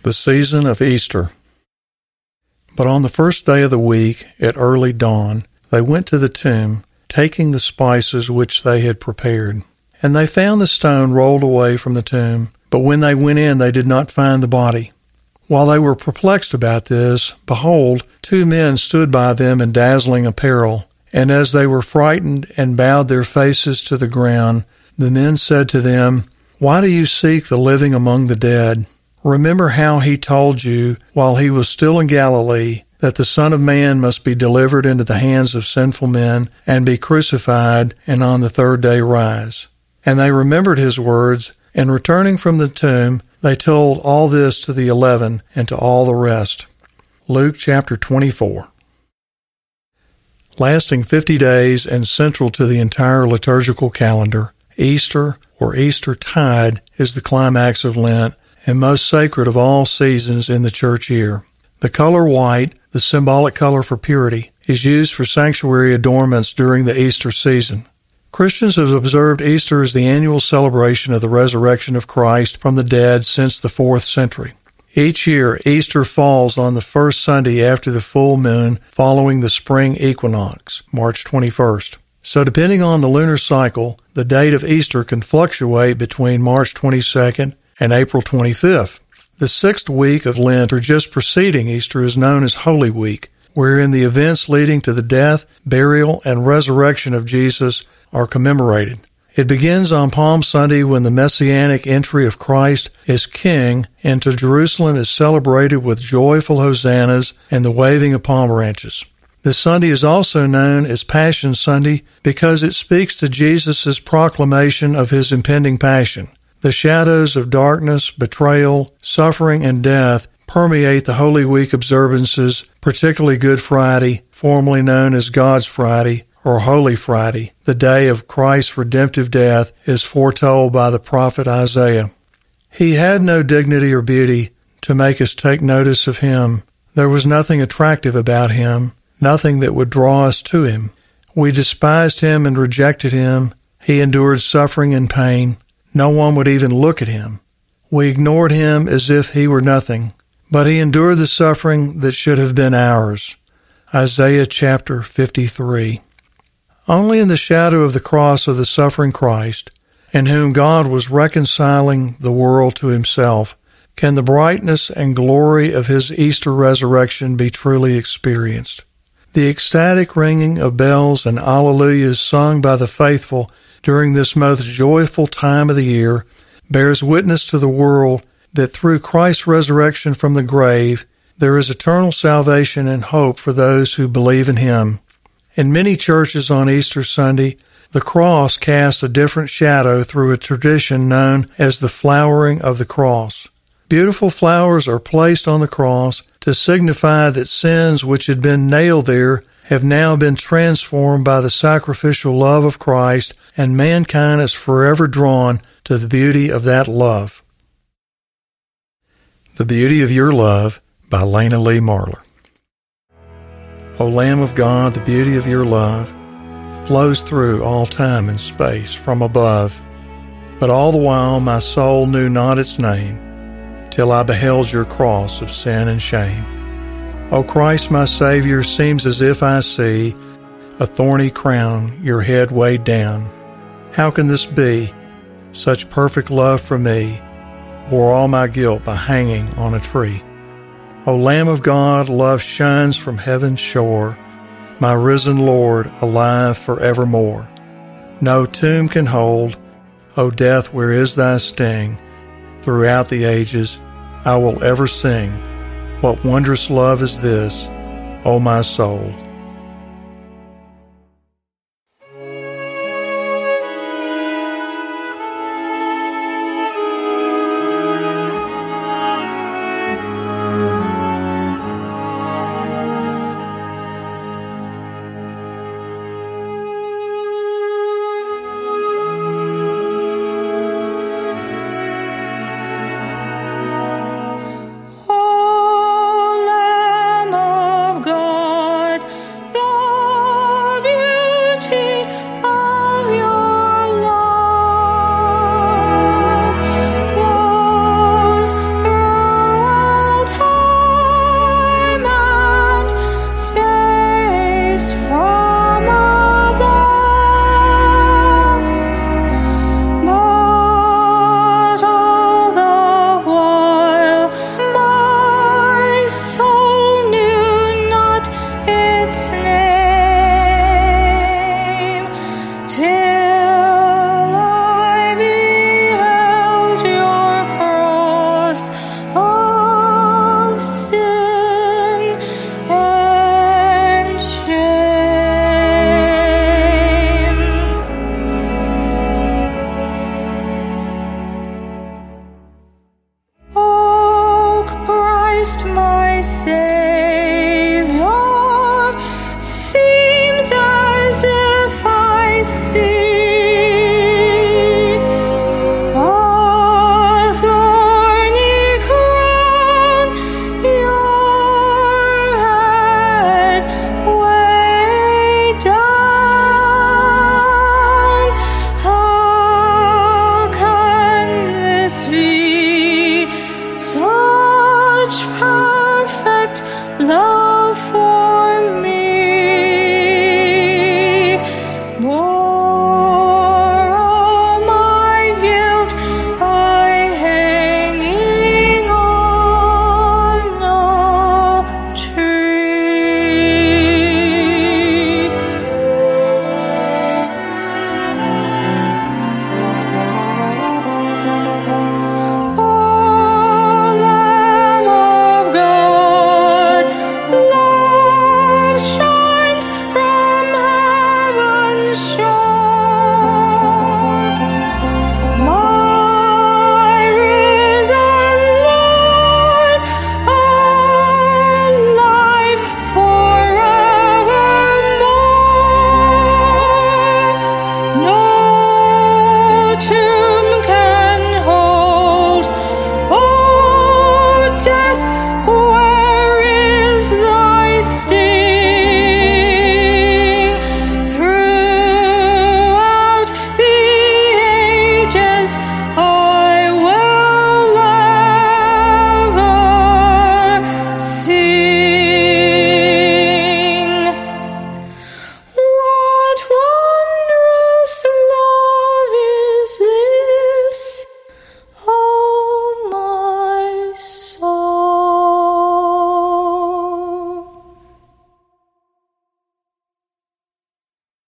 The season of Easter. But on the first day of the week, at early dawn, they went to the tomb, taking the spices which they had prepared. And they found the stone rolled away from the tomb, but when they went in, they did not find the body. While they were perplexed about this, behold, 2 men stood by them in dazzling apparel. And as they were frightened and bowed their faces to the ground, the men said to them, "Why do you seek the living among the dead? Remember how he told you, while he was still in Galilee, that the Son of Man must be delivered into the hands of sinful men and be crucified, and on the 3rd day rise." And they remembered his words, and returning from the tomb, they told all this to the 11 and to all the rest. Luke chapter 24. Lasting 50 days and central to the entire liturgical calendar, Easter, or Eastertide, is the climax of Lent and most sacred of all seasons in the church year. The color white, the symbolic color for purity, is used for sanctuary adornments during the Easter season. Christians have observed Easter as the annual celebration of the resurrection of Christ from the dead since the 4th century. Each year, Easter falls on the first Sunday after the full moon following the spring equinox, March 21st. So depending on the lunar cycle, the date of Easter can fluctuate between March 22nd and April 25th. The 6th week of Lent, or just preceding Easter, is known as Holy Week, wherein the events leading to the death, burial, and resurrection of Jesus are commemorated. It begins on Palm Sunday when the messianic entry of Christ as King into Jerusalem is celebrated with joyful hosannas and the waving of palm branches. This Sunday is also known as Passion Sunday because it speaks to Jesus' proclamation of his impending passion. The shadows of darkness, betrayal, suffering, and death permeate the Holy Week observances, particularly Good Friday, formerly known as God's Friday, or Holy Friday. The day of Christ's redemptive death is foretold by the prophet Isaiah. He had no dignity or beauty to make us take notice of him. There was nothing attractive about him, nothing that would draw us to him. We despised him and rejected him. He endured suffering and pain. No one would even look at him. We ignored him as if he were nothing, but he endured the suffering that should have been ours. Isaiah chapter 53. Only in the shadow of the cross of the suffering Christ, in whom God was reconciling the world to himself, can the brightness and glory of his Easter resurrection be truly experienced. The ecstatic ringing of bells and alleluias sung by the faithful during this most joyful time of the year bears witness to the world that through Christ's resurrection from the grave, there is eternal salvation and hope for those who believe in him. In many churches on Easter Sunday, the cross casts a different shadow through a tradition known as the flowering of the cross. Beautiful flowers are placed on the cross to signify that sins which had been nailed there have now been transformed by the sacrificial love of Christ, and mankind is forever drawn to the beauty of that love. The Beauty of Your Love by Lena Lee Marler. O Lamb of God, the beauty of your love flows through all time and space from above. But all the while my soul knew not its name, till I beheld your cross of sin and shame. O Christ, my Savior, seems as if I see a thorny crown your head weighed down. How can this be? Such perfect love for me bore all my guilt by hanging on a tree. O Lamb of God, love shines from heaven's shore, my risen Lord, alive forevermore. No tomb can hold, O death, where is thy sting? Throughout the ages I will ever sing. What wondrous love is this, O my soul?